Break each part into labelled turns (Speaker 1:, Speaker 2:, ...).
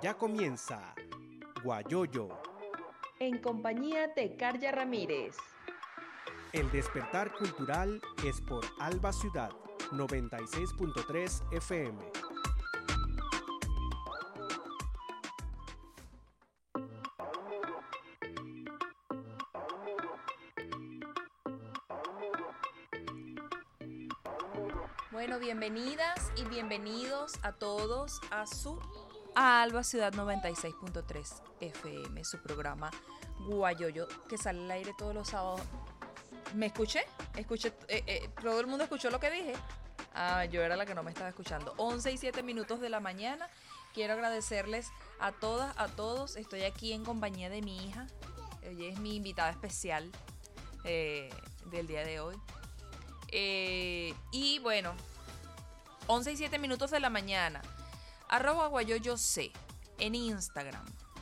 Speaker 1: Ya comienza Guayoyo,
Speaker 2: en compañía de Karya Ramírez.
Speaker 1: el despertar cultural es por Alba Ciudad 96.3 FM.
Speaker 3: Bueno, bienvenidas y bienvenidos a todos a Alba Ciudad 96.3 FM, su programa Guayoyo, que sale al aire todos los sábados. ¿Me escuché? ¿Todo el mundo escuchó lo que dije? Yo era la que no me estaba escuchando. 11 y 7 minutos de la mañana. Quiero agradecerles a todas, a todos. Estoy aquí en compañía de mi hija. Ella es mi invitada especial del día de hoy. Y bueno, 11 y 7 minutos de la mañana. @guayoyose en Instagram.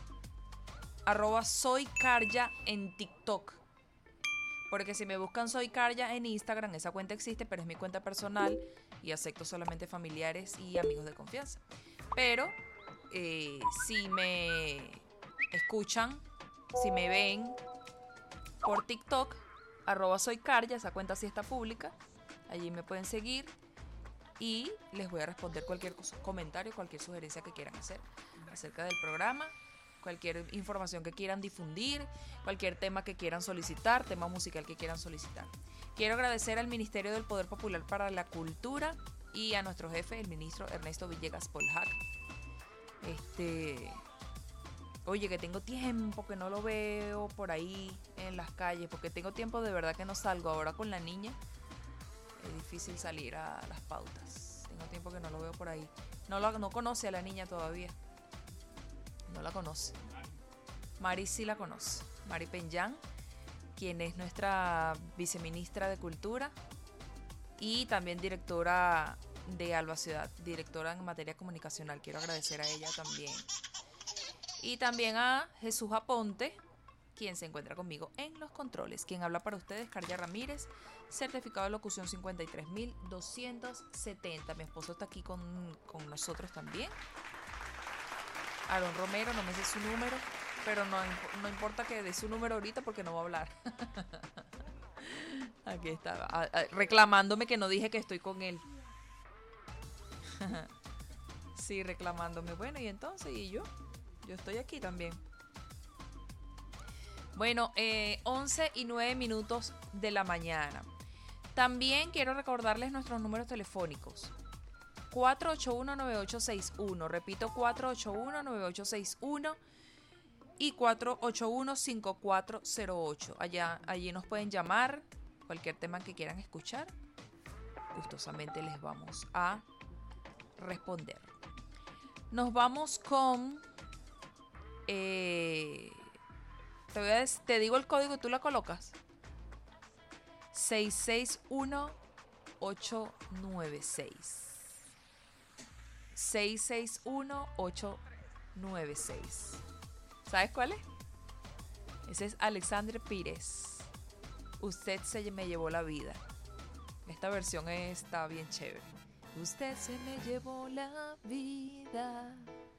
Speaker 3: @soykarya en TikTok. Porque si me buscan Soy Karya en Instagram, esa cuenta existe, pero es mi cuenta personal y acepto solamente familiares y amigos de confianza. Pero si me escuchan, si me ven por TikTok, @soykarya, esa cuenta sí está pública. Allí me pueden seguir y les voy a responder cualquier comentario, cualquier sugerencia que quieran hacer acerca del programa, cualquier información que quieran difundir, cualquier tema que quieran solicitar, tema musical que quieran solicitar. Quiero agradecer al Ministerio del Poder Popular para la Cultura y a nuestro jefe, el ministro Ernesto Villegas Polhac. Oye, que tengo tiempo que no lo veo por ahí en las calles, porque tengo tiempo de verdad que no salgo. Ahora con la niña es difícil salir a las pautas. Tengo tiempo que no lo veo por ahí. No conoce a la niña todavía. No la conoce. Mari sí la conoce. Mari Penyán, quien es nuestra viceministra de Cultura y también directora de Alba Ciudad, directora en materia comunicacional. Quiero agradecer a ella también. Y también a Jesús Aponte, quien se encuentra conmigo en los controles. Quien habla para ustedes, Karya Ramírez, certificado de locución 53.270. Mi esposo está aquí con nosotros también. Aaron Romero, no me sé su número, pero no importa que dé su número ahorita porque no va a hablar. Aquí está, reclamándome que no dije que estoy con él. Sí, reclamándome. Bueno, y entonces, ¿y yo? Yo estoy aquí también. Bueno, 11 y 9 minutos de la mañana. También quiero recordarles nuestros números telefónicos. 481-9861. Repito, 481-9861 y 481-5408. Allí nos pueden llamar. Cualquier tema que quieran escuchar, gustosamente les vamos a responder. Nos vamos con... te digo el código y tú la colocas. 661896. 661896. ¿Sabes cuál es? Ese es Alexandre Pires. Usted se me llevó la vida. Esta versión está bien chévere. Usted se me llevó la vida.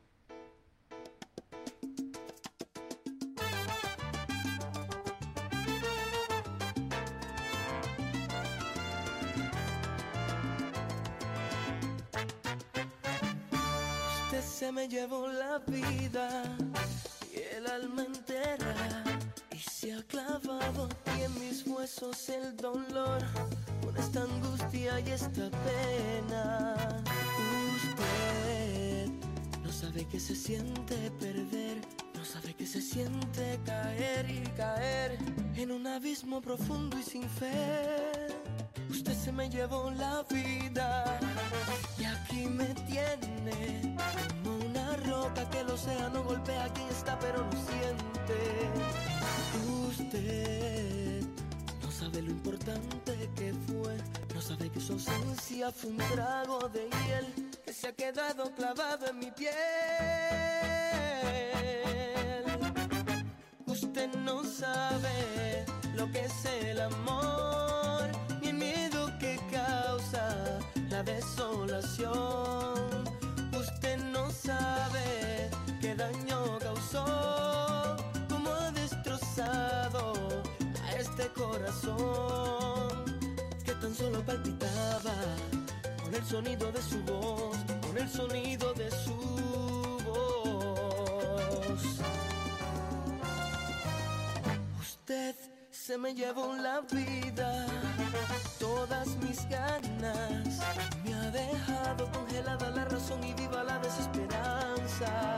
Speaker 4: Se me llevó la vida y el alma entera, y se ha clavado aquí en mis huesos el dolor, con esta angustia y esta pena. Usted no sabe que se siente perder, no sabe que se siente caer y caer en un abismo profundo y sin fe. Usted se me llevó la vida y aquí me tiene como una roca que el océano golpea. Aquí está pero no siente. Usted no sabe lo importante que fue, no sabe que su ausencia fue un trago de hiel que se ha quedado clavado en mi piel. Usted no sabe lo que es el amor, ni el miedo que causa la desolación. Usted no sabe que da solo palpitaba con el sonido de su voz, con el sonido de su voz. Usted se me llevó la vida, todas mis ganas, me ha dejado congelada la razón y viva la desesperanza.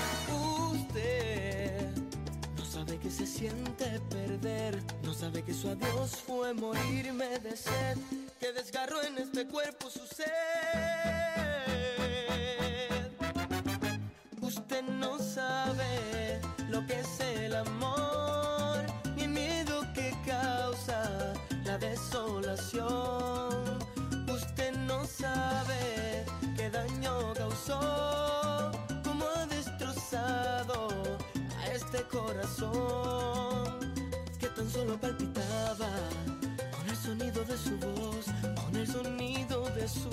Speaker 4: Usted no sabe que se siente perder, no sabe que su adiós fue morirme de sed, que desgarró en este cuerpo su ser. Usted no sabe lo que es el amor, ni el miedo que causa la desolación. Usted no sabe qué daño causó, cómo ha destrozado a este corazón que tan solo palpitaba con el sonido de su voz, con el sonido de su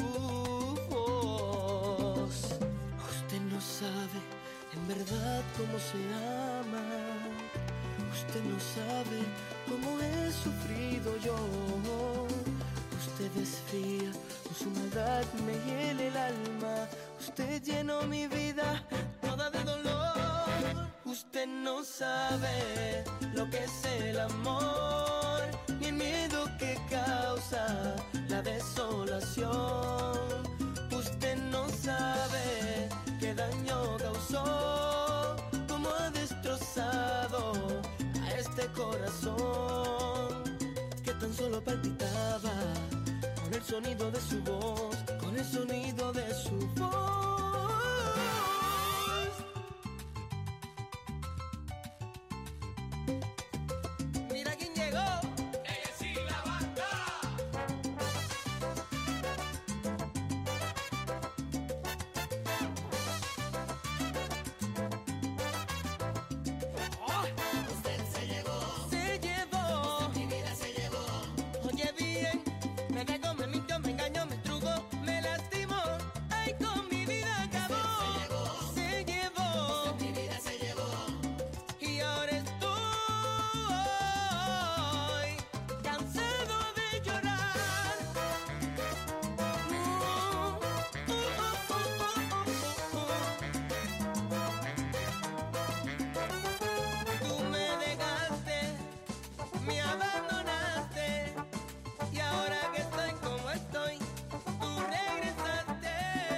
Speaker 4: voz. Usted no sabe en verdad cómo se ama, usted no sabe cómo he sufrido yo. Usted es fría, con su maldad me hiela el alma, usted llenó mi vida toda de dolor. Usted no sabe lo que es el amor, ni el miedo que causa la desolación. Usted no sabe qué daño causó, cómo ha destrozado a este corazón que tan solo palpitaba con el sonido de su voz, con el sonido de su voz. Mira quién llegó. Ella sí la banda. Usted se llevó. Se llevó. Mi vida se llevó. Oye bien, me dejó, me mintió, me engañó, me estrujó, me lastimó. Ay, con mi vida acabó. Se llevó. Mi vida se llevó. Y ahora estoy cansado de llorar. Tú me dejaste, me abandonaste, y ahora que estoy como estoy, tú regresaste.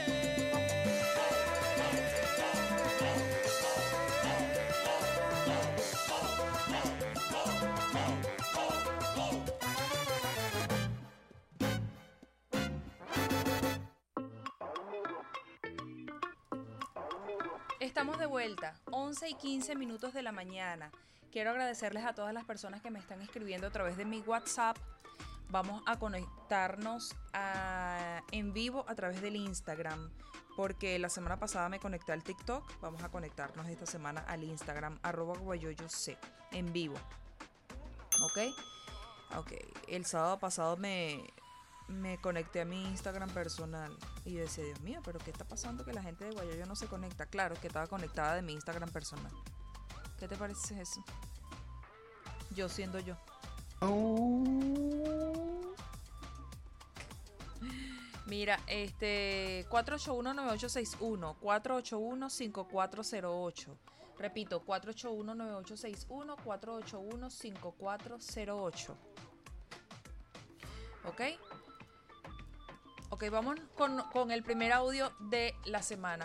Speaker 3: Estamos de vuelta, 11:15 de la mañana. Quiero agradecerles a todas las personas que me están escribiendo a través de mi WhatsApp. Vamos a conectarnos en vivo a través del Instagram, porque la semana pasada me conecté al TikTok. Vamos a conectarnos esta semana al Instagram, @guayoyoc, en vivo. ¿Ok? Ok. El sábado pasado me conecté a mi Instagram personal y decía, Dios mío, pero ¿qué está pasando que la gente de Guayoyo no se conecta? Claro, es que estaba conectada de mi Instagram personal. ¿Qué te parece eso? Yo siendo yo. Mira, 481-9861, 481-5408. Repito, 481-9861, 481-5408. ¿Ok? Ok, vamos con el primer audio de la semana.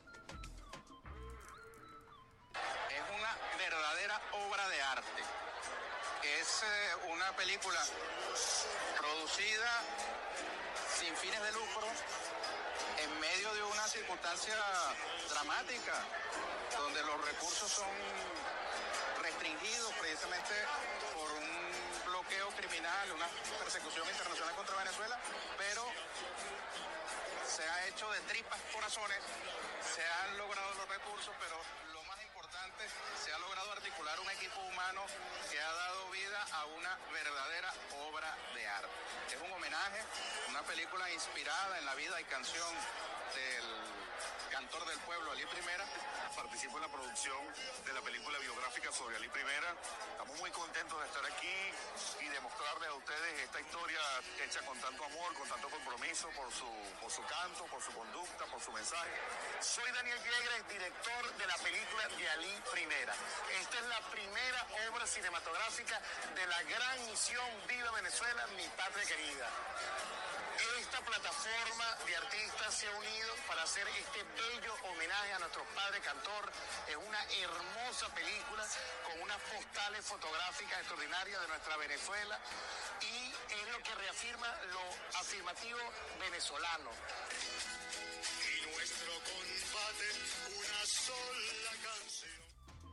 Speaker 5: Es una verdadera obra de arte. Es una película producida sin fines de lucro en medio de una circunstancia dramática donde los recursos son restringidos precisamente por un bloqueo criminal, una persecución internacional contra Venezuela, pero se ha hecho de tripas corazones, se han logrado los recursos, pero lo más importante, se ha logrado articular un equipo humano que ha dado vida a una verdadera obra de arte. Es un homenaje, una película inspirada en la vida y canción del cantor del pueblo pueblo, Ali Primera. Participo en la producción de la película biográfica sobre Ali Primera. Estamos muy contentos de estar aquí y de mostrarles a ustedes esta historia hecha con tanto amor, con tanto compromiso por su canto, por su conducta, por su mensaje. Soy Daniel Yegres, director de la película de Ali Primera. Esta es la primera obra cinematográfica de la gran misión Viva Venezuela, mi patria querida. Esta plataforma de artistas se ha unido para hacer este bello homenaje a nuestro padre cantor. Es una hermosa película con unas postales fotográficas extraordinarias de nuestra Venezuela y es lo que reafirma lo afirmativo venezolano. Y nuestro combate, una sola canción.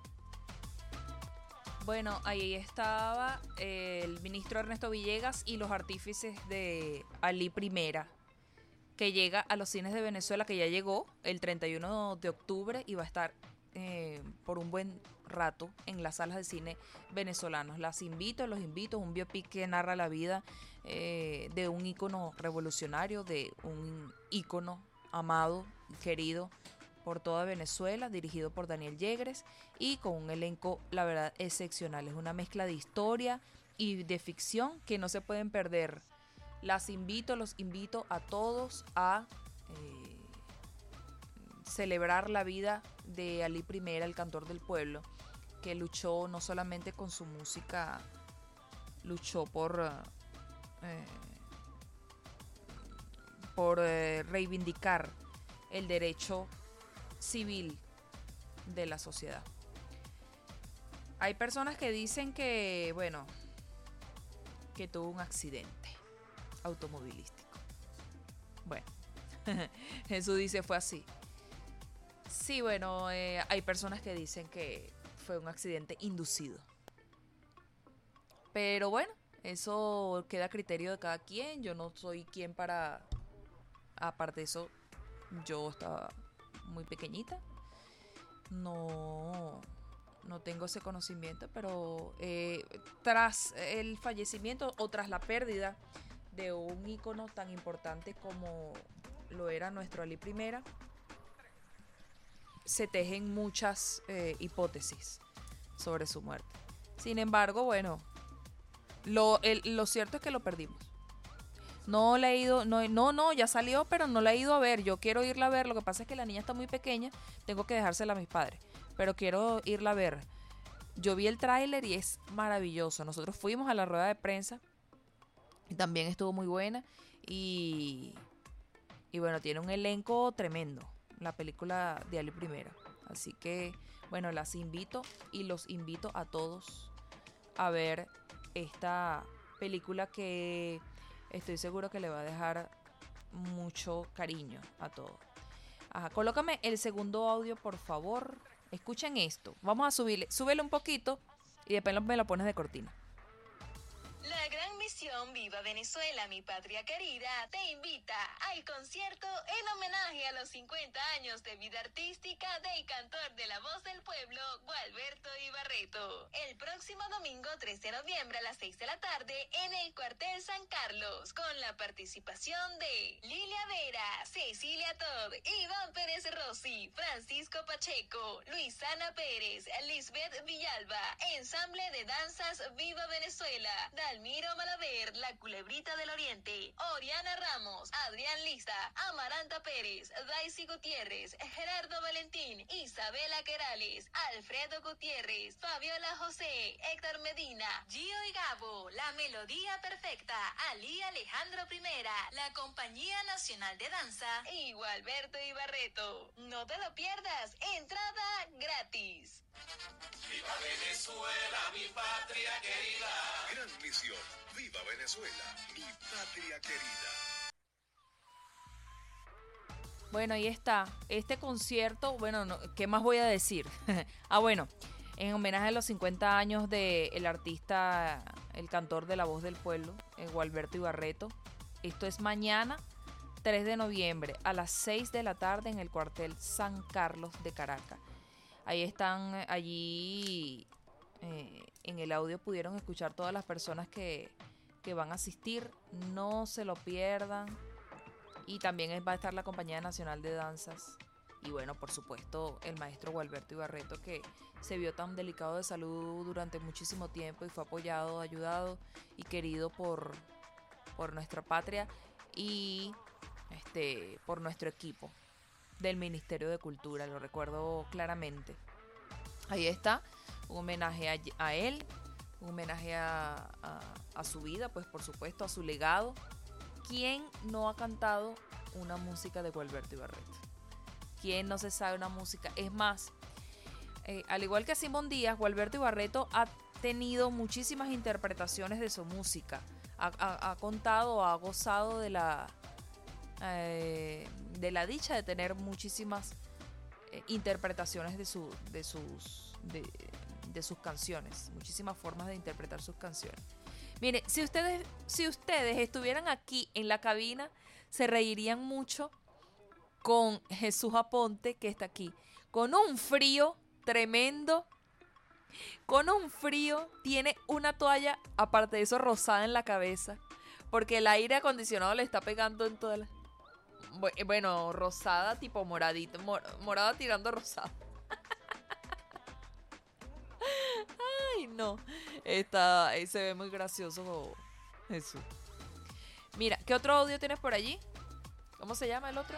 Speaker 3: Bueno, ahí estaba el ministro Ernesto Villegas y los artífices de Ali Primera, que llega a los cines de Venezuela, que ya llegó el 31 de octubre y va a estar por un buen rato en las salas de cine venezolanos. Los invito, un biopic que narra la vida de un ícono revolucionario, de un ícono amado, querido por toda Venezuela, dirigido por Daniel Yegres y con un elenco, la verdad, excepcional. Es una mezcla de historia y de ficción que no se pueden perder. Los invito a todos a celebrar la vida de Ali Primera, el cantor del pueblo, que luchó no solamente con su música, luchó por reivindicar el derecho civil de la sociedad. Hay personas que dicen que, bueno, que tuvo un accidente automovilístico. Bueno, Jesús dice fue así. Sí, bueno, hay personas que dicen que fue un accidente inducido. Pero bueno, eso queda a criterio de cada quien. Yo no soy quien para... Aparte de eso, yo estaba muy pequeñita. No tengo ese conocimiento, pero tras el fallecimiento o tras la pérdida de un ícono tan importante como lo era nuestro Ali Primera, se tejen muchas hipótesis sobre su muerte. Sin embargo, bueno, lo cierto es que lo perdimos. No la he ido, ya salió, pero no la he ido a ver. Yo quiero irla a ver, lo que pasa es que la niña está muy pequeña, tengo que dejársela a mis padres, pero quiero irla a ver. Yo vi el tráiler y es maravilloso. Nosotros fuimos a la rueda de prensa y también estuvo muy buena y bueno, tiene un elenco tremendo, la película de Ali Primera. Así que, bueno, las invito y los invito a todos a ver esta película que estoy seguro que le va a dejar mucho cariño a todos. Ajá, colócame el segundo audio, por favor. Escuchen esto. Vamos a súbele un poquito y después me lo pones de cortina.
Speaker 6: La gran misión Viva Venezuela, mi patria querida, te invita al concierto en homenaje a los 50 años de vida artística del cantor de la voz del pueblo, Gualberto Ibarreto. El próximo domingo 3 de noviembre a las 6 de la tarde en el cuartel San Carlos, con la participación de Lilia Vera, Cecilia Todd, Iván Pérez Rossi, Francisco Pacheco, Luisana Pérez, Lisbeth Villalba, Ensamble de Danzas Viva Venezuela, Dalmiro Malaver, La Culebrita del Oriente, Oriana Ramos, Adrián Lista, Amaranta Pérez, Daisy Gutiérrez, Gerardo Valentín, Isabela Querales, Alfredo Gutiérrez, Fabiola José, Héctor Medina, Gio y Gabo, La Melodía Perfecta, Ali Alejandro Primera, la Compañía Nacional de Danza y Gualberto Ibarreto. No te lo pierdas, entrada gratis.
Speaker 7: ¡Viva Venezuela, mi patria querida! Gran misión, ¡viva Venezuela, mi patria querida!
Speaker 3: Bueno, ahí está. Este concierto, bueno, ¿qué más voy a decir? Bueno, en homenaje a los 50 años del artista, el cantor de la voz del pueblo, Gualberto Ibarreto. Esto es mañana, 3 de noviembre, a las 6 de la tarde en el cuartel San Carlos de Caracas. Ahí están, allí en el audio pudieron escuchar todas las personas que van a asistir. No se lo pierdan. Y también va a estar la Compañía Nacional de Danzas Y bueno, por supuesto, el maestro Gualberto Ibarreto, que se vio tan delicado de salud durante muchísimo tiempo y fue apoyado, ayudado y querido por nuestra patria y por nuestro equipo del Ministerio de Cultura, lo recuerdo claramente. Ahí está, un homenaje a él, un homenaje a su vida, pues por supuesto, a su legado. ¿Quién no ha cantado una música de Gualberto Ibarreto? ¿Quién no se sabe una música? Es más, al igual que Simón Díaz, Gualberto Ibarreto ha tenido muchísimas interpretaciones de su música. Ha contado, ha gozado de la dicha de tener muchísimas interpretaciones de sus canciones, muchísimas formas de interpretar sus canciones. Mire, si ustedes estuvieran aquí en la cabina, se reirían mucho con Jesús Aponte, que está aquí, con un frío tremendo, tiene una toalla, aparte de eso, rosada en la cabeza, porque el aire acondicionado le está pegando en toda la... Bueno, rosada tipo moradito, morada tirando rosada. Ay, no, se ve muy gracioso Jesús. Mira, ¿qué otro audio tienes por allí? ¿Cómo se llama el otro?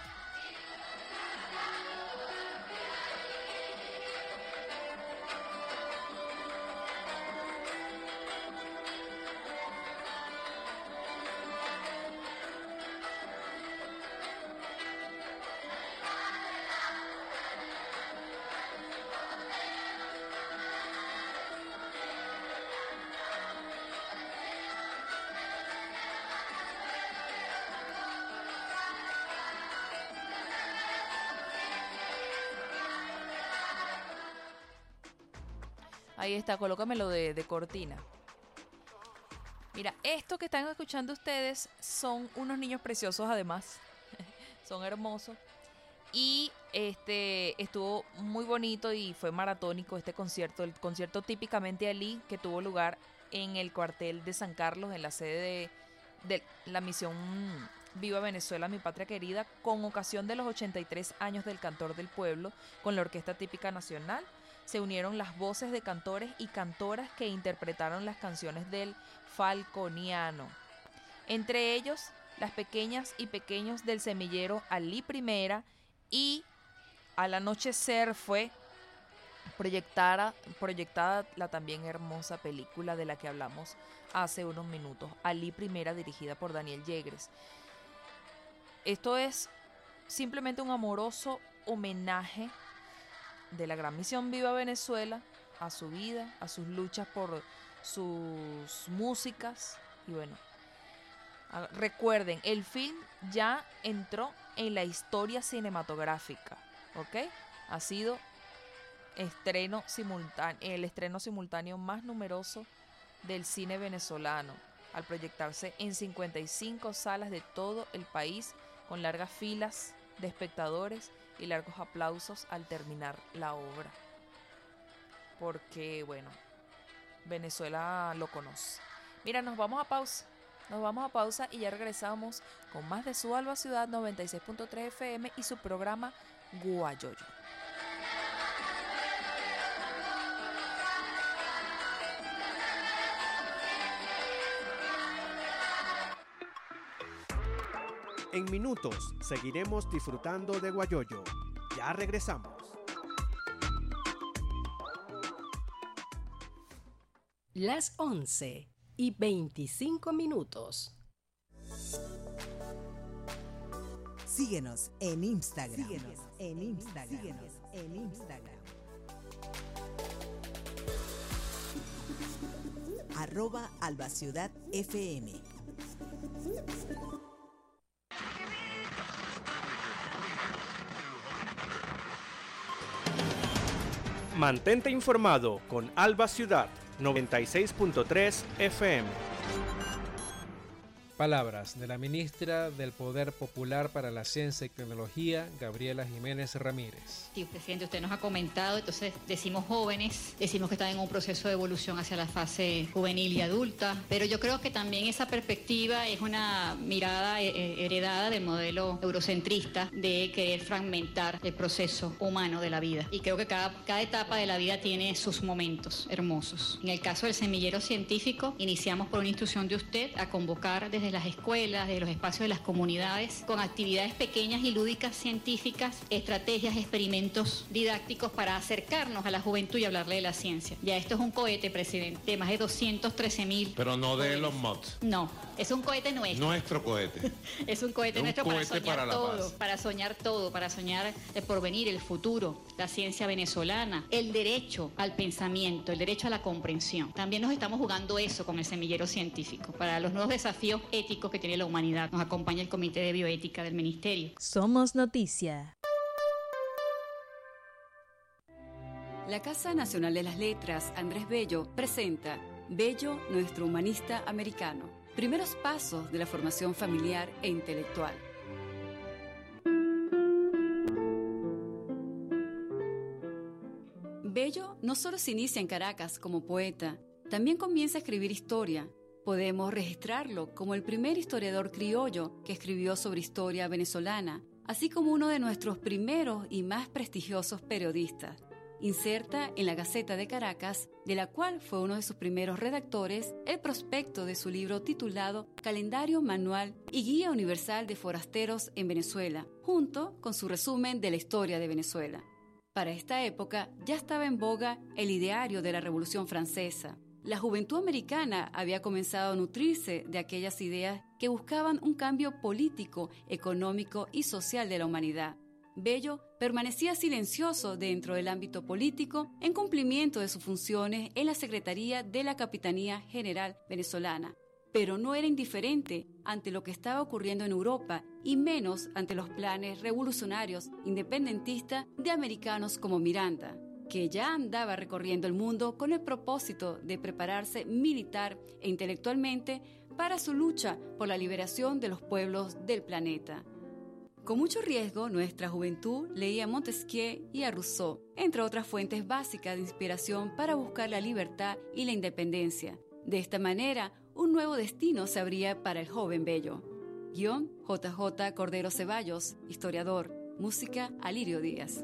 Speaker 3: Ahí está, colócamelo de cortina. Mira, esto que están escuchando ustedes son unos niños preciosos además. Son hermosos. Y estuvo muy bonito y fue maratónico este concierto. El concierto típicamente Ali, que tuvo lugar en el cuartel de San Carlos, en la sede de la misión Viva Venezuela, mi patria querida, con ocasión de los 83 años del Cantor del Pueblo, con la Orquesta Típica Nacional. Se unieron las voces de cantores y cantoras que interpretaron las canciones del Falconiano. Entre ellos, las pequeñas y pequeños del semillero Ali Primera, y al anochecer fue proyectada la también hermosa película de la que hablamos hace unos minutos, Ali Primera, dirigida por Daniel Yegres. Esto es simplemente un amoroso homenaje de la gran misión Viva Venezuela a su vida, a sus luchas por sus músicas. Y bueno, recuerden, el film ya entró en la historia cinematográfica, ¿ok? Ha sido el estreno simultáneo más numeroso del cine venezolano, al proyectarse en 55 salas de todo el país, con largas filas de espectadores y largos aplausos al terminar la obra. Porque, bueno, Venezuela lo conoce. Mira, nos vamos a pausa y ya regresamos con más de Su Alba Ciudad 96.3 FM y su programa Guayoyo.
Speaker 1: En minutos seguiremos disfrutando de Guayoyo. Ya regresamos.
Speaker 8: Las 11:25.
Speaker 9: Síguenos en Instagram. @AlbaCiudadFM.
Speaker 1: Mantente informado con Alba Ciudad 96.3 FM.
Speaker 10: Palabras de la ministra del Poder Popular para la Ciencia y Tecnología, Gabriela Jiménez Ramírez.
Speaker 11: Sí, presidente, usted nos ha comentado, entonces decimos jóvenes, decimos que están en un proceso de evolución hacia la fase juvenil y adulta, pero yo creo que también esa perspectiva es una mirada heredada del modelo eurocentrista de querer fragmentar el proceso humano de la vida. Y creo que cada etapa de la vida tiene sus momentos hermosos. En el caso del semillero científico, iniciamos por una instrucción de usted a convocar desde las escuelas, desde los espacios de las comunidades, con actividades pequeñas y lúdicas científicas, estrategias, experimentos didácticos para acercarnos a la juventud y hablarle de la ciencia. Ya esto es un cohete, presidente, de más de 213.000.
Speaker 12: Pero no de Elon Musk.
Speaker 11: No, es un cohete nuestro.
Speaker 12: Nuestro cohete.
Speaker 11: Es un cohete nuestro para soñar todo, para soñar el porvenir, el futuro, la ciencia venezolana, el derecho al pensamiento, el derecho a la comprensión. También nos estamos jugando eso con el semillero científico, para los nuevos desafíos éticos que tiene la humanidad. Nos acompaña el Comité de Bioética del Ministerio.
Speaker 9: Somos Noticia.
Speaker 13: La Casa Nacional de las Letras, Andrés Bello, presenta Bello, nuestro humanista americano. Primeros pasos de la formación familiar e intelectual. Bello no solo se inicia en Caracas como poeta, también comienza a escribir historia. Podemos registrarlo como el primer historiador criollo que escribió sobre historia venezolana, así como uno de nuestros primeros y más prestigiosos periodistas. Inserta en la Gaceta de Caracas, de la cual fue uno de sus primeros redactores, el prospecto de su libro titulado Calendario Manual y Guía Universal de Forasteros en Venezuela, junto con su resumen de la historia de Venezuela. Para esta época ya estaba en boga el ideario de la Revolución Francesa. La juventud americana había comenzado a nutrirse de aquellas ideas que buscaban un cambio político, económico y social de la humanidad. Bello permanecía silencioso dentro del ámbito político en cumplimiento de sus funciones en la Secretaría de la Capitanía General venezolana, pero no era indiferente ante lo que estaba ocurriendo en Europa y menos ante los planes revolucionarios independentistas de americanos como Miranda, que ya andaba recorriendo el mundo con el propósito de prepararse militar e intelectualmente para su lucha por la liberación de los pueblos del planeta. Con mucho riesgo, nuestra juventud leía a Montesquieu y a Rousseau, entre otras fuentes básicas de inspiración para buscar la libertad y la independencia. De esta manera, un nuevo destino se abría para el joven Bello. Guión JJ Cordero Ceballos, historiador. Música Alirio Díaz.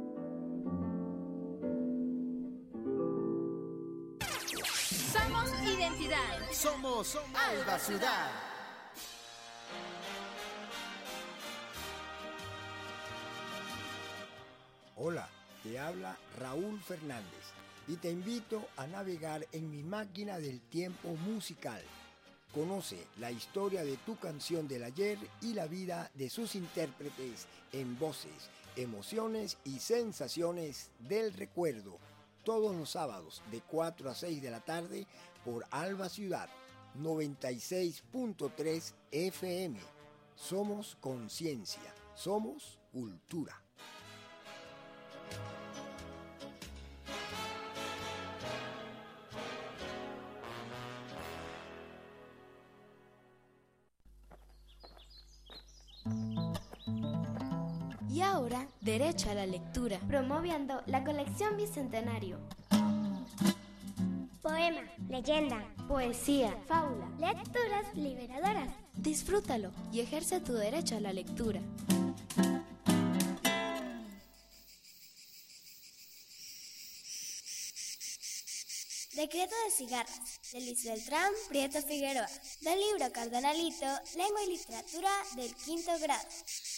Speaker 14: Somos identidad.
Speaker 15: Somos Alba Ciudad.
Speaker 16: Hola, te habla Raúl Fernández y te invito a navegar en mi máquina del tiempo musical. Conoce la historia de tu canción del ayer y la vida de sus intérpretes en voces, emociones y sensaciones del recuerdo. Todos los sábados de 4 a 6 de la tarde por Alba Ciudad 96.3 FM. Somos conciencia, somos cultura.
Speaker 17: Y ahora, derecho a la lectura, promoviendo la colección Bicentenario.
Speaker 18: Poema, leyenda,
Speaker 17: Poesía, fábula,
Speaker 18: lecturas liberadoras.
Speaker 17: Disfrútalo y ejerce tu derecho a la lectura.
Speaker 18: Decreto de cigarras, de Luis Beltrán Prieto Figueroa, del libro Cardenalito, Lengua y Literatura del 5º grado.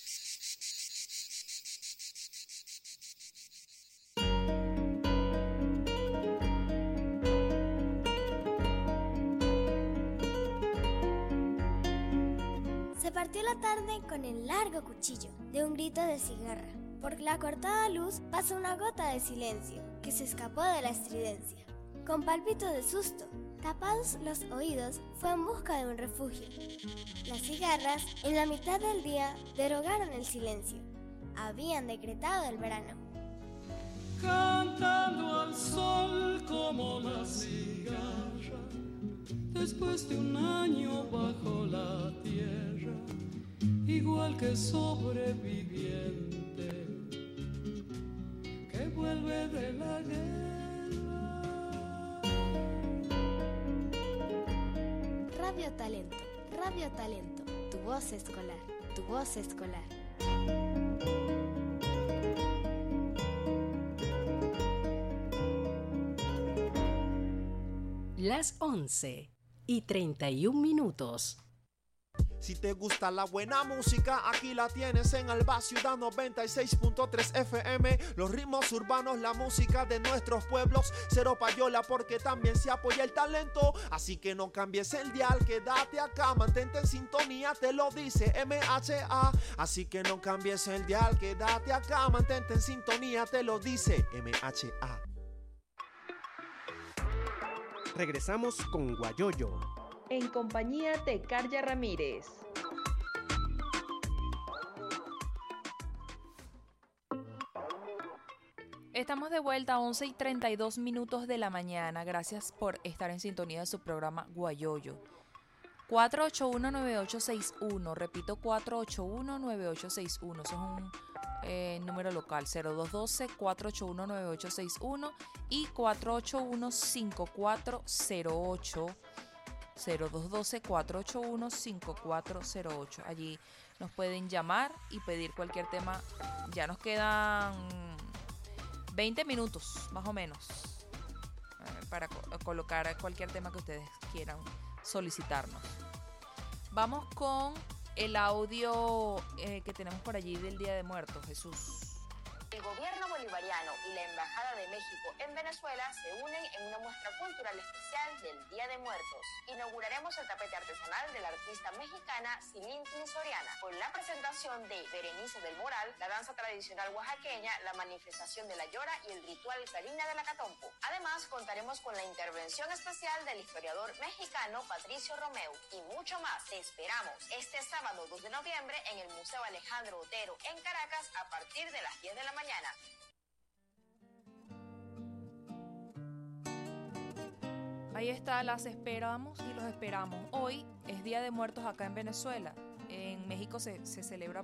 Speaker 18: Se partió la tarde con el largo cuchillo de un grito de cigarra. Por la cortada luz pasó una gota de silencio que se escapó de la estridencia. Con pálpito de susto, tapados los oídos, fue en busca de un refugio. Las cigarras, en la mitad del día, derogaron el silencio. Habían decretado el verano.
Speaker 4: Cantando al sol como la cigarra,
Speaker 19: después de un año bajo la tierra, igual que sobreviviente que vuelve de la guerra.
Speaker 18: Radio Talento, tu voz escolar, tu voz escolar.
Speaker 8: Las 11:31.
Speaker 20: Si te gusta la buena música, aquí la tienes en Alba Ciudad 96.3 FM. Los ritmos urbanos, la música de nuestros pueblos. Cero payola porque también se apoya el talento. Así que no cambies el dial, quédate acá, mantente en sintonía, te lo dice MHA. Así que no cambies el dial, quédate acá, mantente en sintonía, te lo dice MHA.
Speaker 1: Regresamos con Guayoyo.
Speaker 2: En compañía de Carya Ramírez.
Speaker 3: Estamos de vuelta a 11:32 de la mañana. Gracias por estar en sintonía de su programa Guayoyo. 481-9861. Repito, 481-9861. Eso es un número local. 0212-481-9861 y 481-5408. 0212-481-5408. Allí nos pueden llamar y pedir cualquier tema. Ya nos quedan 20 minutos, más o menos, para colocar cualquier tema que ustedes quieran solicitarnos. Vamos con el audio que tenemos por allí del Día de Muertos. Jesús.
Speaker 21: El gobierno bolivariano y la Embajada de México en Venezuela se unen en una muestra cultural especial del Día de Muertos. Inauguraremos el tapete artesanal de la artista mexicana Cilintli Soriana, con la presentación de Berenice del Moral, la danza tradicional oaxaqueña, la manifestación de la Llora y el ritual Karina de la Catompo. Además, contaremos con la intervención especial del historiador mexicano Patricio Romeu y mucho más. Te esperamos este sábado 2 de noviembre en el Museo Alejandro Otero en Caracas a partir de las 10 de la mañana.
Speaker 3: Ahí está, las esperamos y los esperamos. Hoy es Día de Muertos acá en Venezuela. En México se celebra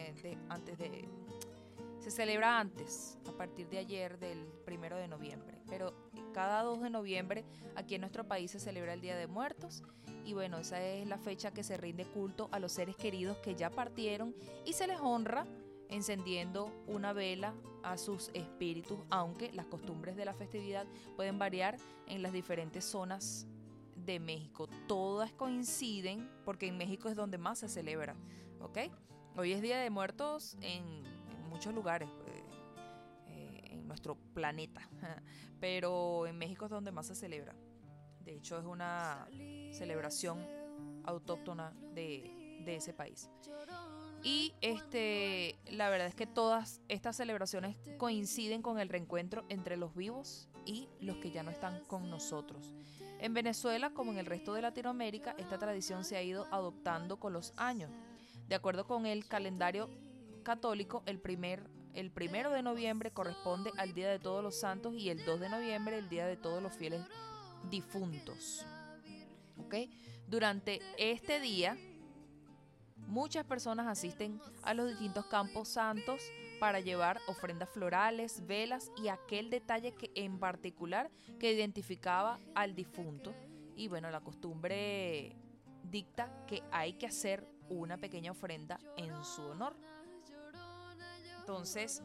Speaker 3: se celebra antes, a partir de ayer, del 1 de noviembre. Pero cada 2 de noviembre aquí en nuestro país se celebra el Día de Muertos. Y bueno, esa es la fecha que se rinde culto a los seres queridos que ya partieron y se les honra encendiendo una vela a sus espíritus, aunque las costumbres de la festividad pueden variar en las diferentes zonas de México. Todas coinciden porque en México es donde más se celebra, ¿ok? Hoy es Día de Muertos en muchos lugares en nuestro planeta, pero en México es donde más se celebra. De hecho, es una celebración autóctona de ese país. Y la verdad es que todas estas celebraciones coinciden con el reencuentro entre los vivos y los que ya no están con nosotros. En Venezuela, como en el resto de Latinoamérica, esta tradición se ha ido adoptando con los años. De acuerdo con el calendario católico, el primero de noviembre corresponde al Día de Todos los Santos y el 2 de noviembre el Día de Todos los Fieles Difuntos. ¿Ok? Durante este día, muchas personas asisten a los distintos campos santos para llevar ofrendas florales, velas y aquel detalle que en particular que identificaba al difunto. Y bueno, la costumbre dicta que hay que hacer una pequeña ofrenda en su honor. Entonces,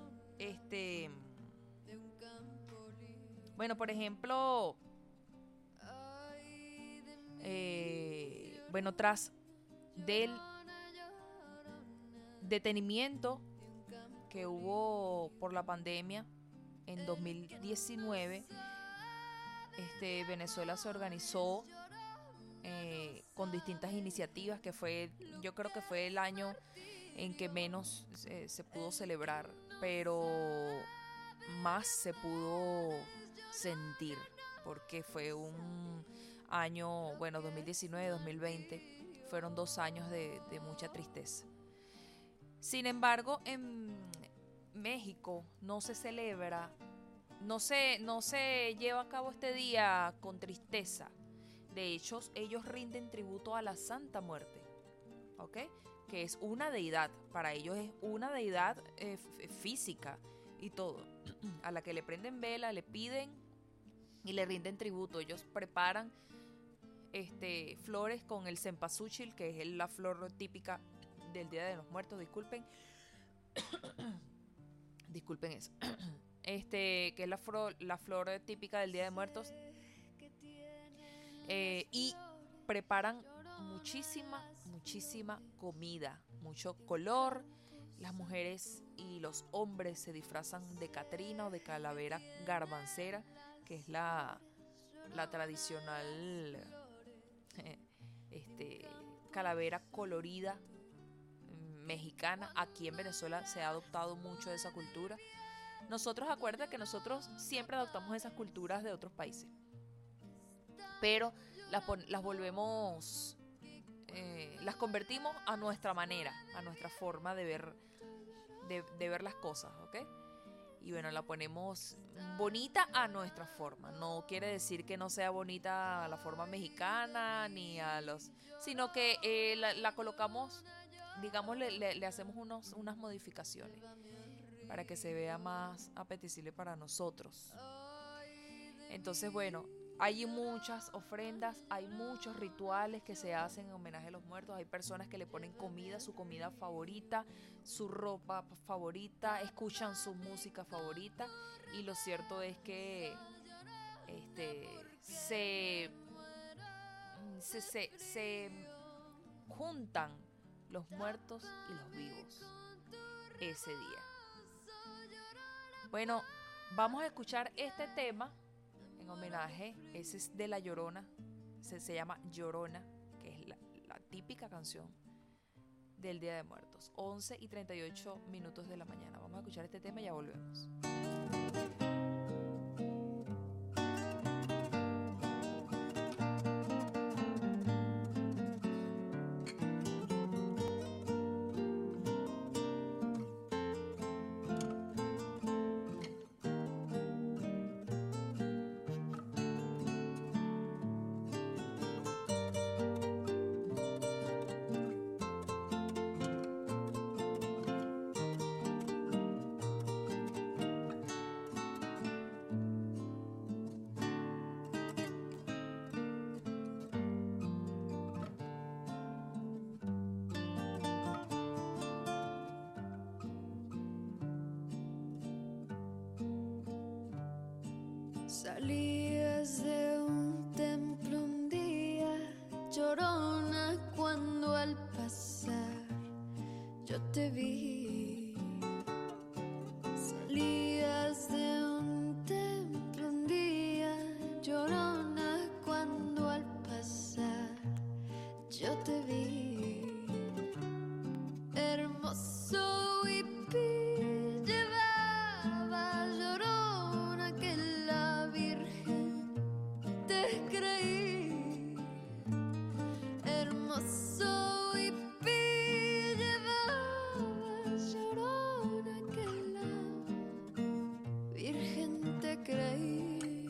Speaker 3: bueno, por ejemplo, tras del detenimiento que hubo por la pandemia en 2019, Venezuela se organizó con distintas iniciativas, yo creo que fue el año en que menos se pudo celebrar, pero más se pudo sentir, porque fue un año, 2019-2020 fueron 2 años de mucha tristeza. Sin embargo, en México no se celebra, no se lleva a cabo este día con tristeza, De hecho, ellos rinden tributo a la Santa Muerte, ¿ok? Que es una deidad, para ellos es una deidad física y todo, a la que le prenden vela, le piden y le rinden tributo. Ellos preparan flores con el cempasúchil, que es la flor típica del Día de los Muertos, disculpen eso, que es la flor típica del Día de Muertos, y preparan muchísima comida, mucho color. Las mujeres y los hombres se disfrazan de Catrina o de calavera garbancera, que es la tradicional calavera colorida mexicana. Aquí en Venezuela se ha adoptado mucho de esa cultura. Nosotros, acuérdate que nosotros siempre adoptamos esas culturas de otros países, pero las volvemos, las convertimos a nuestra manera, a nuestra forma de ver las cosas, ¿ok? Y bueno, la ponemos bonita a nuestra forma. No quiere decir que no sea bonita a la forma mexicana, sino que la colocamos, digamos, le hacemos unas modificaciones para que se vea más apetecible para nosotros. Entonces, bueno, hay muchas ofrendas, hay muchos rituales que se hacen en homenaje a los muertos. Hay personas que le ponen comida, su comida favorita, su ropa favorita, escuchan su música favorita, y lo cierto es que se juntan los muertos y los vivos ese día. Bueno, vamos a escuchar este tema en homenaje. Ese es de La Llorona, se llama Llorona, que es la típica canción del Día de Muertos. 11:38 de la mañana. Vamos a escuchar este tema y ya volvemos.
Speaker 5: Salías de un templo un día, llorona, cuando al pasar yo te vi. Salías de un templo un día, llorona, cuando al pasar yo te vi. Hermoso hippie llevaba, llorona, que la Virgen te creí. Hermoso hippie llevaba, llorona, que la Virgen te creí.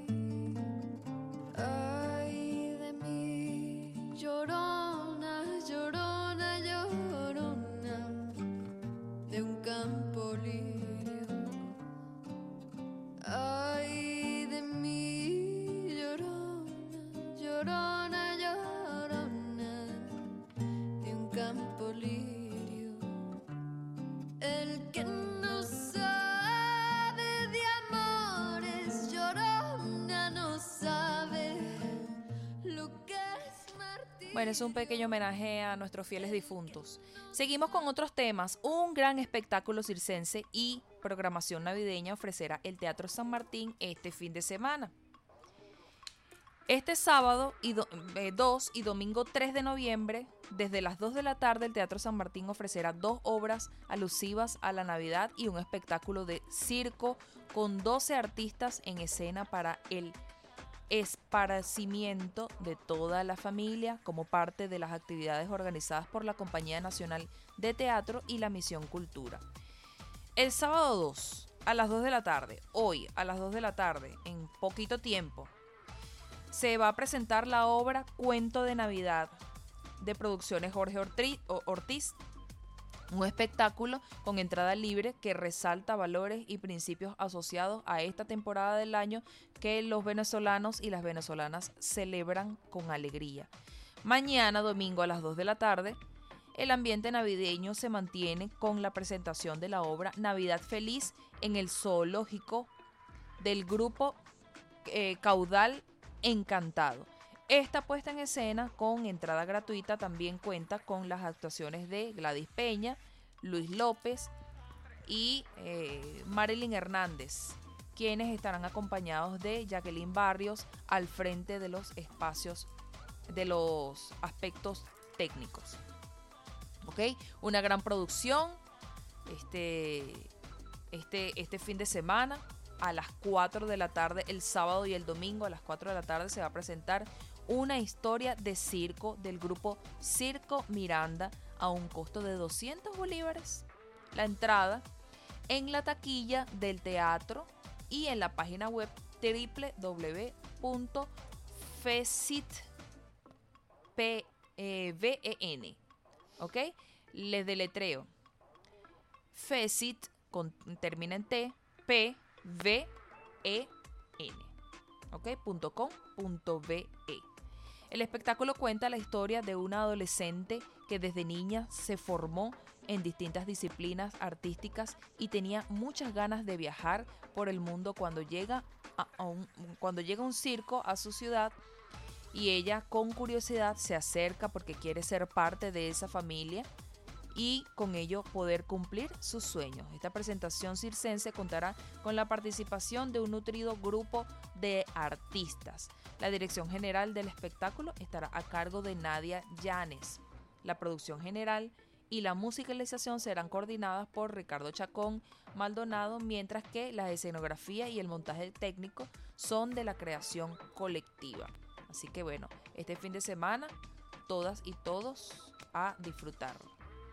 Speaker 5: Ay de mí, llorona, llorona, llorona, de un campo lirio. Ay de mí, llorona, llorona, llorona, de un campo lirio. El que no sabe de amores, llorona, no sabe lo que es martirio.
Speaker 3: Bueno, es un pequeño homenaje a nuestros fieles difuntos. Seguimos con otros temas. Un gran espectáculo circense y programación navideña ofrecerá el Teatro San Martín este fin de semana. Este sábado 2 y domingo 3 de noviembre, desde las 2 de la tarde, el Teatro San Martín ofrecerá 2 obras alusivas a la Navidad y un espectáculo de circo con 12 artistas en escena para el esparcimiento de toda la familia, como parte de las actividades organizadas por la Compañía Nacional de Teatro y la Misión Cultura. El sábado 2 a las 2 de la tarde, hoy a las 2 de la tarde, en poquito tiempo, se va a presentar la obra Cuento de Navidad de Producciones Jorge Ortiz, un espectáculo con entrada libre que resalta valores y principios asociados a esta temporada del año que los venezolanos y las venezolanas celebran con alegría. Mañana, domingo a las 2 de la tarde, el ambiente navideño se mantiene con la presentación de la obra Navidad Feliz en el zoológico del grupo Caudal Encantado. Esta puesta en escena con entrada gratuita también cuenta con las actuaciones de Gladys Peña, Luis López y Marilyn Hernández, quienes estarán acompañados de Jacqueline Barrios al frente de los espacios, de los aspectos técnicos. ¿Ok? Una gran producción este fin de semana. A las 4 de la tarde, el sábado y el domingo a las 4 de la tarde se va a presentar una historia de circo del grupo Circo Miranda a un costo de 200 bolívares. La entrada en la taquilla del teatro y en la página web www.fecit.ven. ¿Ok? Les deletreo. Fecit, termina en T, P, V-E-N, ¿ok? .com.be. El espectáculo cuenta la historia de una adolescente que desde niña se formó en distintas disciplinas artísticas y tenía muchas ganas de viajar por el mundo cuando llega un circo a su ciudad, y ella con curiosidad se acerca porque quiere ser parte de esa familia y con ello poder cumplir sus sueños. Esta presentación circense contará con la participación de un nutrido grupo de artistas. La dirección general del espectáculo estará a cargo de Nadia Llanes. La producción general y la musicalización serán coordinadas por Ricardo Chacón Maldonado, mientras que la escenografía y el montaje técnico son de la creación colectiva. Así que bueno, este fin de semana, todas y todos a disfrutarlo.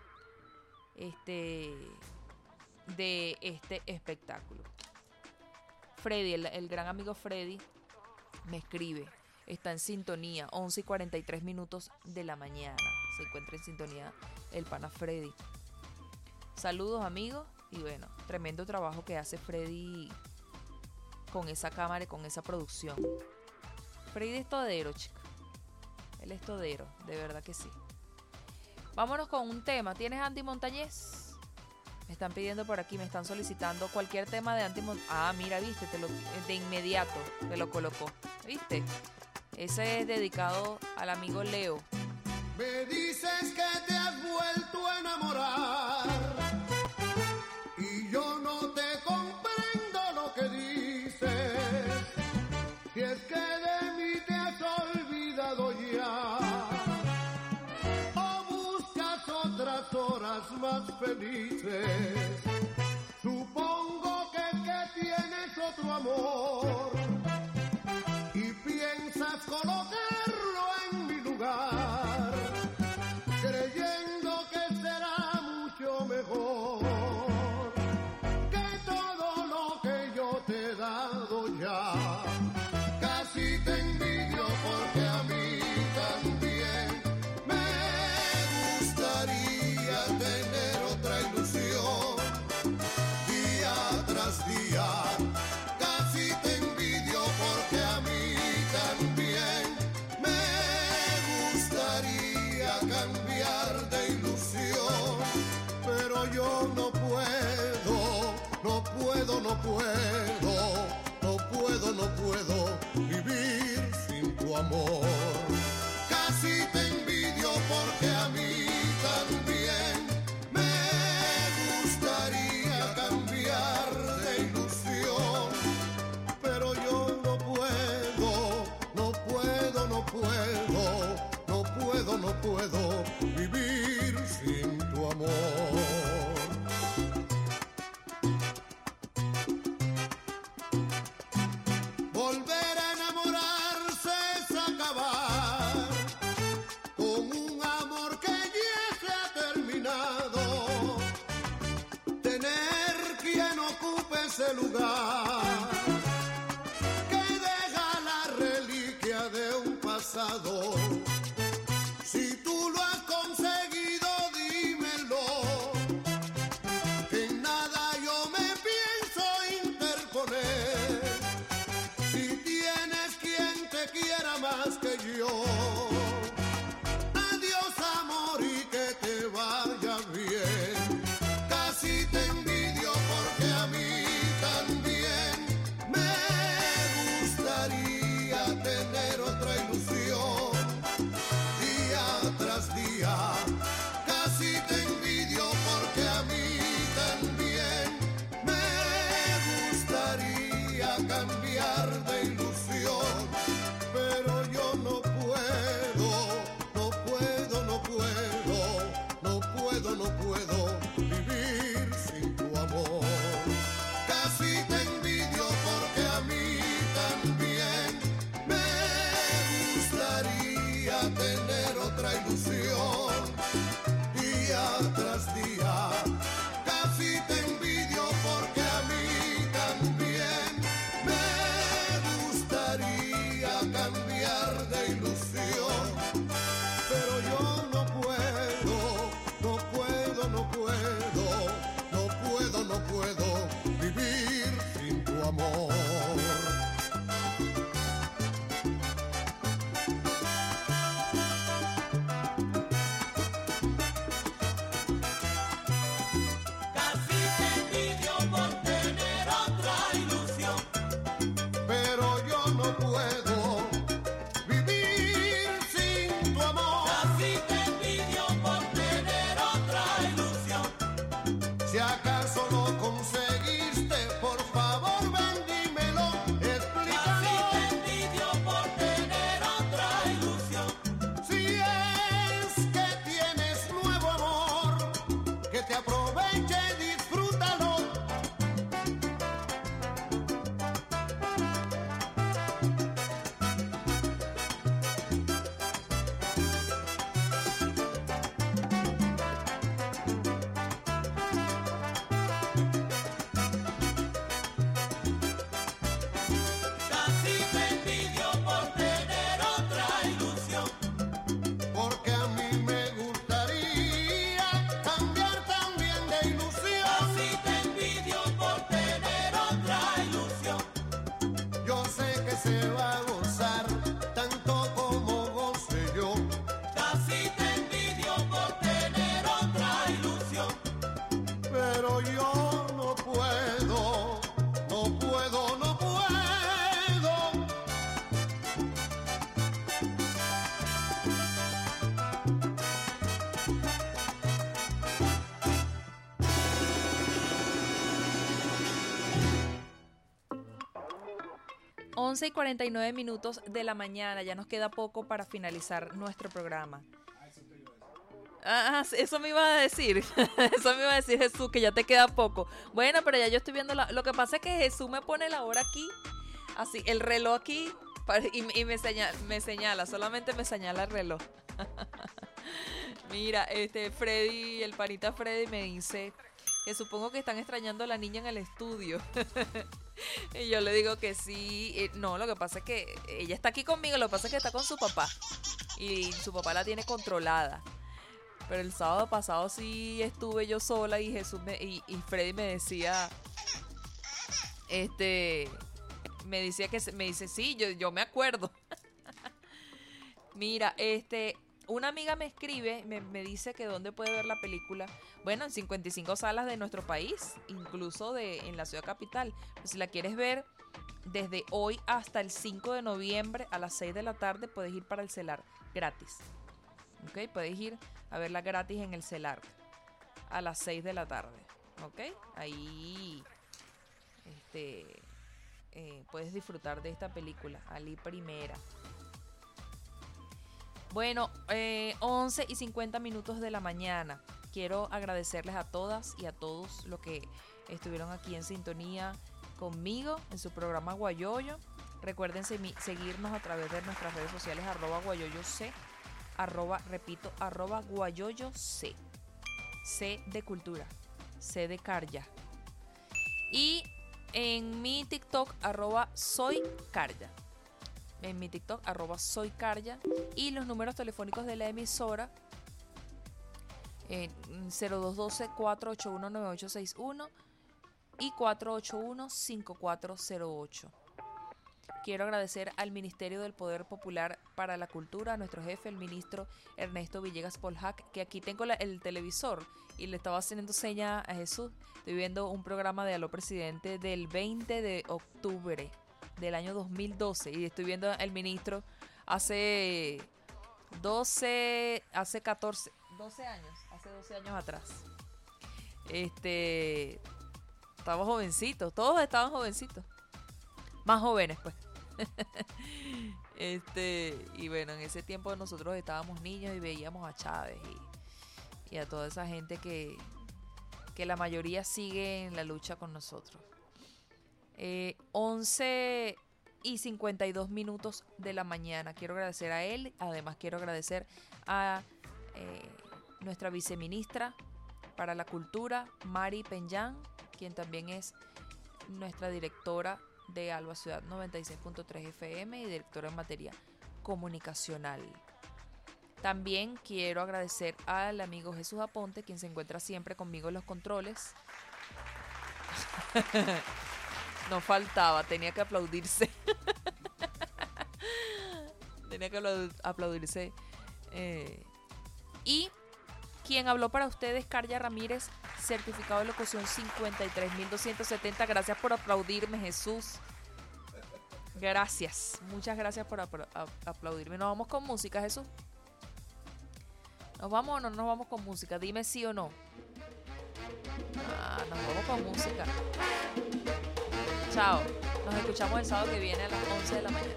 Speaker 3: De este espectáculo. Freddy, el gran amigo Freddy, me escribe, está en sintonía, 11:43 de la mañana, se encuentra en sintonía el pana Freddy. Saludos, amigos, y bueno, tremendo trabajo que hace Freddy con esa cámara y con esa producción. Freddy es todero, chica, él es todero, de verdad que sí. Vámonos con un tema. ¿Tienes Andy Montañez? Me están pidiendo por aquí, me están solicitando cualquier tema de Andy Montañez. Ah, mira, viste, de inmediato te lo colocó. ¿Viste? Ese es dedicado al amigo Leo.
Speaker 15: Me dices que te has vuelto a enamorar y yo no te comprendo lo que dices. Si es que de mí te has olvidado ya, horas más felices. Supongo que tienes otro amor y piensas colocarlo en mi lugar, creyendo que será mucho mejor que todo lo que yo te he dado ya. Casi te envidio porque a mí también tener otra ilusión día tras día. Casi te envidio porque a mí también me gustaría cambiar de ilusión, pero yo no puedo vivir sin tu amor. Casi te envidio porque a mí también me gustaría cambiar de ilusión, pero yo no puedo vivir sin tu amor. Volver a enamorarse es acabar con un amor que ya se ha terminado. Tener quien ocupe ese lugar que deja la reliquia de
Speaker 3: 11:49 de la mañana. Ya nos queda poco para finalizar nuestro programa. Eso me iba a decir. Eso me iba a decir Jesús, que ya te queda poco. Bueno, pero ya yo estoy viendo lo que pasa es que Jesús me pone la hora aquí, así, el reloj aquí, y me señala, solamente me señala el reloj. Mira, Freddy, el panita Freddy me dice que supongo que están extrañando a la niña en el estudio. Y yo le digo que sí. No, lo que pasa es que ella está aquí conmigo, lo que pasa es que está con su papá. Y su papá la tiene controlada. Pero el sábado pasado sí estuve yo sola y y Freddy me decía, me dice, sí, yo me acuerdo. Mira, una amiga me escribe, me dice que dónde puede ver la película. Bueno, en 55 salas de nuestro país, incluso en la ciudad capital. Pues si la quieres ver, desde hoy hasta el 5 de noviembre a las 6 de la tarde puedes ir para el CELAR gratis. ¿Ok? Puedes ir a verla gratis en el CELAR a las 6 de la tarde. ¿Ok? Ahí puedes disfrutar de esta película, Ali Primera. Bueno, 11:50 de la mañana. Quiero agradecerles a todas y a todos los que estuvieron aquí en sintonía conmigo en su programa Guayoyo. Recuerden seguirnos a través de nuestras redes sociales @guayoyoc, @guayoyoc, C de cultura, C de Carya. Y en mi TikTok @soycarya. En mi TikTok @soycarya. Y los números telefónicos de la emisora 0212-481-9861 y 481-5408. Quiero agradecer al Ministerio del Poder Popular para la Cultura, a nuestro jefe, el ministro Ernesto Villegas Polhac, que aquí tengo el televisor y le estaba haciendo seña a Jesús. Estoy viendo un programa de Aló Presidente del 20 de octubre del año 2012 y estoy viendo al ministro hace 12 años atrás. Estábamos jovencitos, todos estaban jovencitos. Más jóvenes, pues. Y bueno, en ese tiempo nosotros estábamos niños y veíamos a Chávez y a toda esa gente que la mayoría sigue en la lucha con nosotros. 11:52 de la mañana. Quiero agradecer a él. Además, quiero agradecer a nuestra viceministra para la Cultura, Mari Peñán, quien también es nuestra directora de Alba Ciudad 96.3 FM y directora en materia comunicacional. También quiero agradecer al amigo Jesús Aponte, quien se encuentra siempre conmigo en los controles. No faltaba, tenía que aplaudirse. Tenía que aplaudirse. Y quien habló para ustedes, Carya Ramírez, certificado de locución 53.270. Gracias por aplaudirme, Jesús. Gracias. Muchas gracias por aplaudirme. ¿Nos vamos con música, Jesús? ¿Nos vamos o no nos vamos con música? Dime sí o no. Nos vamos con música. Chao. Nos escuchamos el sábado que viene a las 11 de la mañana.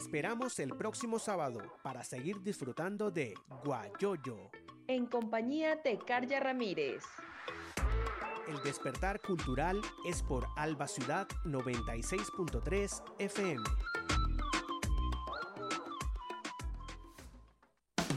Speaker 1: esperamos el próximo sábado para seguir disfrutando de Guayoyo.
Speaker 2: En compañía de Carya Ramírez.
Speaker 1: El despertar cultural es por Alba Ciudad 96.3 FM.